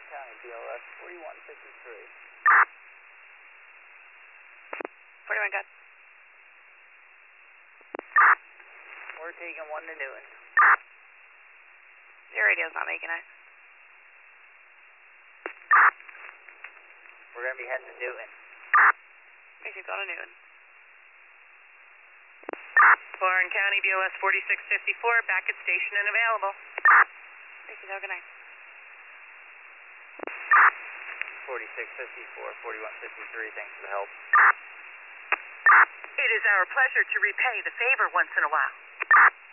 County, BLS 4153. 41, got. We're taking 1 to Newton. Your radio's not making it. We're going to be heading to Newton. We could go to Newton. Warren County, BLS 4654, back at station and available. We could go, good night. 4654, 4153, thanks for the help. It is our pleasure to repay the favor once in a while.